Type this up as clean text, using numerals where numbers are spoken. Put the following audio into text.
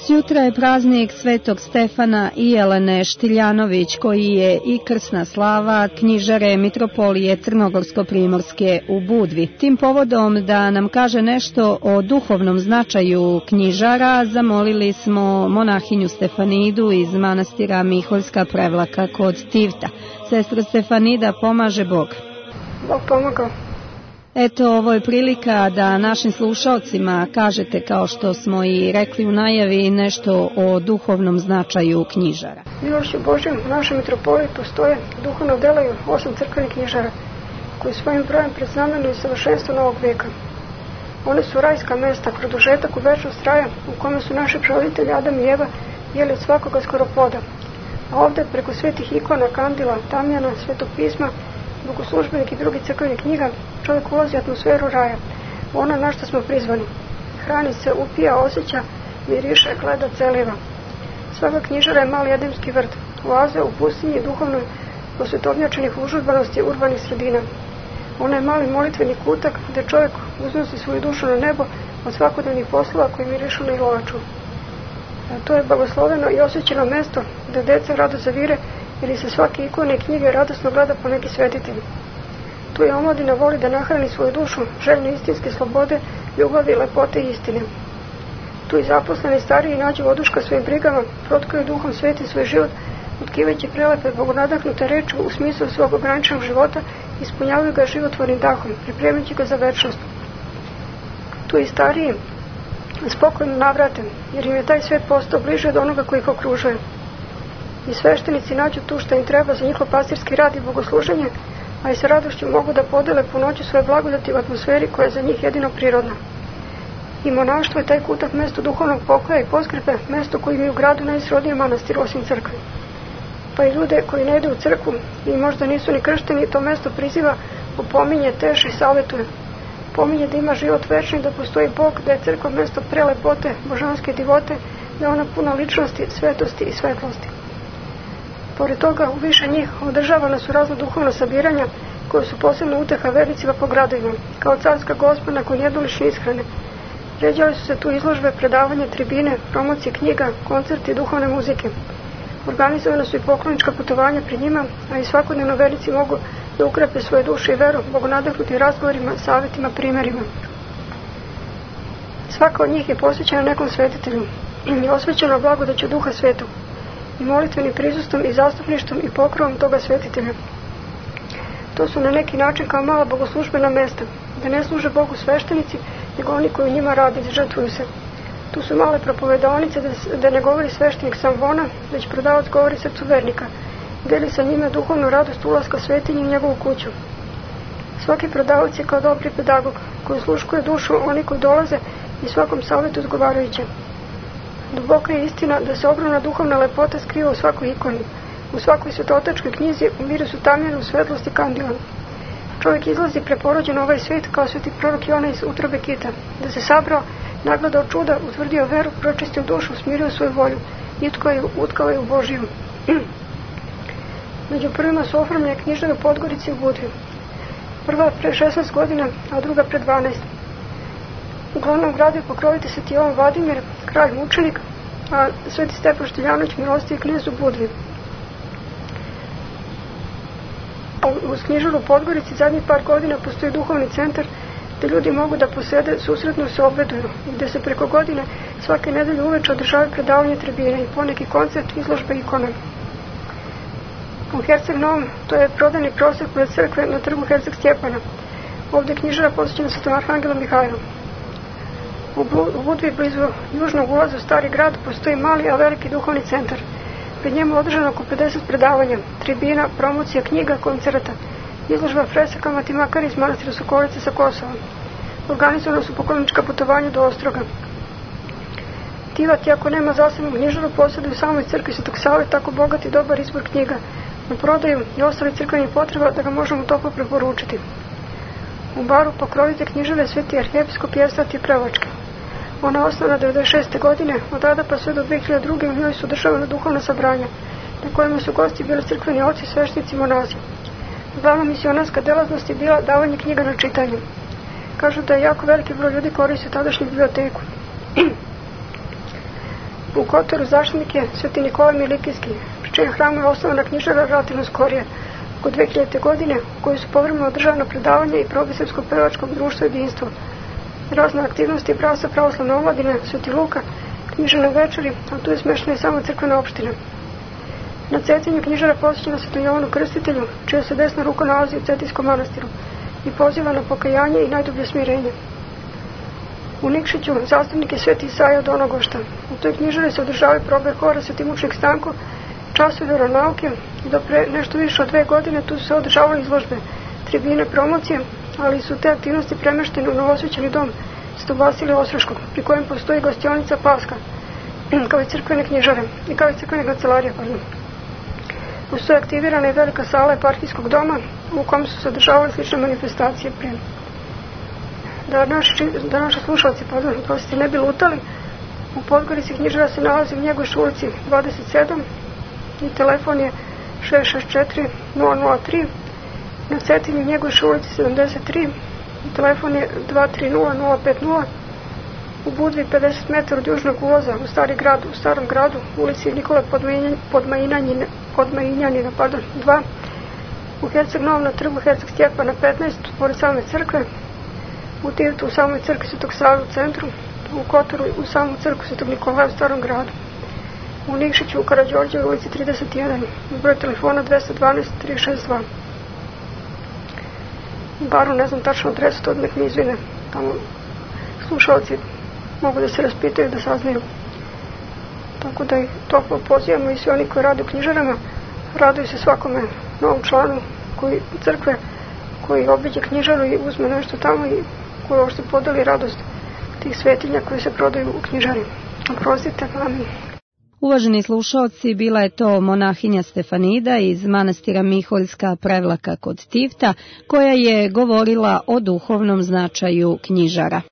Sjutra je praznik Svetog Stefana i Jelene Štiljanović, koji je i krsna slava knjižare Mitropolije Crnogorsko-primorske u Budvi. Tim povodom da nam kaže nešto o duhovnom značaju knjižara, zamolili smo monahinju Stefanidu iz manastira Miholjska Prevlaka kod Tivta. Sestra Stefanida, pomaže Bog. Bog pomogao. Eto, ovo je prilika da našim slušalcima kažete, kao što smo i rekli u najavi, nešto o duhovnom značaju knjižara. Milošću Božjom u našoj mitropoliji postoje duhovno delaju 8 crkvenih knjižara, koji svojim brojem predznamenuju savršenstvo novog veka. One su rajska mesta, produžetak u večnost raja, u kome su naši pravoditelji Adam i Eva jeli od svakoga skoro ploda. A ovde, preko svetih ikona, kandila, tamjana, svetog pisma, bogoslužbenik i drugih crkvenih knjiga, čovjek ulazi u atmosferu raja, ono na što smo prizvani. Hrani se, upija, osjeća, miriše, gleda, celiva. Svaka knjižara je mali edemski vrt, oaza u pustinji duhovnoj posvetovnjačenih užurbanosti urbanih sredina. Ona je mali molitveni kutak gde čovjek uznosi svoju dušu na nebo od svakodnevnih poslova koji mirišu na ilovaču. To je blagosloveno i osjećeno mesto gde deca rado zavire ili se svake ikone i knjige radosno gleda po neki svetitelj. Tu je omladina voli da nahrani svoju dušu, željno istinske slobode, ljubavi, lepote i istine. Tu i zaposleni stariji nađu oduška svojim brigama, protkaju duhom sveti svoj život, otkivajući prelepe bogonadahnute reči u smislu svog ograničenog života, ispunjavaju ga životvornim dahom, pripremajući ga za večnost. Tu i stariji spokojno navrate, jer im je taj svet postao bliže od onoga koji ih okružuje. I sveštenici nađu tu što im treba za njihov pastirski rad i bogosluženje, a i sa radošću mogu da podele po noći svoje blagodati u atmosferi koja je za njih jedino prirodna. I monaštvo je taj kutak mesto duhovnog pokoja i poskrepe, mesto koji mi u gradu najsrodnije manastir osim crkve. Pa i ljude koji ne idu u crkvu i možda nisu ni kršteni, to mesto priziva, opominje, teši, savjetuje. Pominje da ima život večni, da postoji Bog, da je crkva mesto prelepote, božanske divote, da je ona puna ličnosti, svetosti i svetlosti. Pored toga, u više njih održavana su razna duhovna sabiranja koje su posebno uteha vernicima po gradovima, kao carska gospa nakon jednolične ishrane. Ređale su se tu izložbe, predavanja, tribine, promocije knjiga, koncerti i duhovne muzike. Organizovana su i poklonička putovanja pred njima, a i svakodnevno vernici mogu da ukrepe svoje duše i veru bogonadahnutim razgovorima, savjetima, primjerima. Svaka od njih je posvećena nekom svetitelju i osvećena blagodaću Duha Svetog i molitvenim prisustvom i zastupništvom i pokrovom toga svetitelja. To su na neki način kao mala bogoslužbena mesta, da ne služe Bogu sveštenici, nego oni koji u njima rade i žrtvuju se. Tu su male propovedaonice da ne govori sveštenik sam vona, već prodavac govori srcu vernika, deli sa njima duhovnu radost ulaska svetinje u njegovu kuću. Svaki prodavac je kao dobri pedagog, koji sluškuje dušu oni koji dolaze i svakom savjetu odgovarajuće. Duboka je istina da se ogromna duhovna lepota skriva u svakoj ikoni, u svakoj svetotačkoj knjizi, u mirisu tamjanu, svetlosti kandila. Čovjek izlazi preporođen ovaj svijet kao sveti prorok Jona iz utrobe kita, da se sabrao, nagledao čuda, utvrdio veru, pročistio dušu, smirio svoju volju i utkao je u Božiju. Među prvima su oformljene knjižare u Podgorici i u Budvi. Prva pre 16 godina, a druga pre 12. U glavnom gradu je pokrovitelj Sveti Jovan Vladimir, kralj mučenik, a Sveti Stefan Štiljanović milostiv knez u Budvi. Uz knjižaru u Podgorici zadnjih par godina postoji duhovni centar gde ljudi mogu da posede, susretno se obveduju i gde se preko godine svake nedelje uveče održavaju predavanje tribine i poneki koncert, izložbe i ikone. U Herceg Novom, to je prodani prostor pored crkve na trgu Herceg Stjepana. Ovde je knjižara posvećena Svetom Arhangelu Mihajlu. U Budvi, blizu južnog ulaza u stari grad, postoji mali, a veliki duhovni centar. Pred njemu je održano oko 50 predavanja, tribina, promocija knjiga, koncerta, izložba fresaka Mati Makar iz manastira Sokolice sa Kosova. Organizovano su poklonička putovanja do Ostroga. Tivat, iako nema zasebnu knjižaru, posjeduju u samoj crkvi Svetog Save tako bogat i dobar izbor knjiga na prodaju i ostali crkvenih potreba da ga možemo toplo preporučiti. U Baru pokrovitelj knjižare Sveti arhijepiskop Jesati Prevački. Ona je osnovana 96. godine, od tada pa sve do 2002. u njoj su održavana duhovna sabranja, na kojima su gosti bili crkveni oci, sveštenici i monasi. Glavna misionarska delatnost je bila davanje knjiga na čitanje. Kažu da je jako veliki broj ljudi koristio tadašnju biblioteku. U Kotoru zaštitnik je Sveti Nikola Milikijski, pri čijem hramu je osnovana knjižara relativno skorije, oko 2000. godine, u kojoj su povremeno održavana predavanja i Probisavskog pevačkog društva Jedinstvo. Razne aktivnosti Pravca pravoslavne omladine, Sveti Luka, knjižane večeri, a tu je smeštena i sama crkvena opština. Na Cetinju knjižara posvećena Svetom Jovanu Krstitelju, čija se desna ruka nalazi u Cetinjskom manastiru i poziva na pokajanje i najdublje smirenje. U Nikšiću zastupnik je Sveti Isaija od Onogošta. U toj knjižari se održavaju probe hora Sveti mučenik Stanko, časovi veronauke i do pre nešto više od 2 godine tu su se održavale izložbe, tribine, promocije, ali su te aktivnosti premeštene u novosvećeni dom Svetog Vasilija Ostroškog, pri kojem postoji gostionica Paska, kao i crkvene knjižare i kao i crkvene kancelarije. Uz to je aktivirana i velika sala eparhijskog doma u kom su se održavale slične manifestacije prije. Da naši slušalci ne bi lutali, u Podgorici knjižara se nalazi u Njegoš ulici 27 i telefon je 664 003, na Cetinju Njegoš ulici 73 i telefon je 230 050, u Budvi 50 metara od južnog ulaza u Stari grad, u Starom gradu, ulici Nikole Podmajinjanina 2, u Herceg Novom na trgu Herceg Stjepana 15, pored same crkve, u Tivtu u samoj crkvi Svetog Save u centru, u Kotoru u samu crkvu Svetog Nikolaja u Starom gradu, u Nikšiću u Karađorđevoj ulici 31, broj telefona 212 362. Baru ne znam tačno adresu, to nek mi izvine, tamo slušalci mogu da se raspitaju, da saznaju. Tako da ih toplo pozivamo i svi oni koji rade u knjižarama, raduju se svakome novom članu koji crkve, koji obiđe knjižaru i uzme nešto tamo i koji uopšte podeli radost tih svetinja koji se prodaju u knjižari. Oprostite, amin. Uvaženi slušalci, bila je to monahinja Stefanida iz manastira Miholjska Prevlaka kod Tivta, koja je govorila o duhovnom značaju knjižara.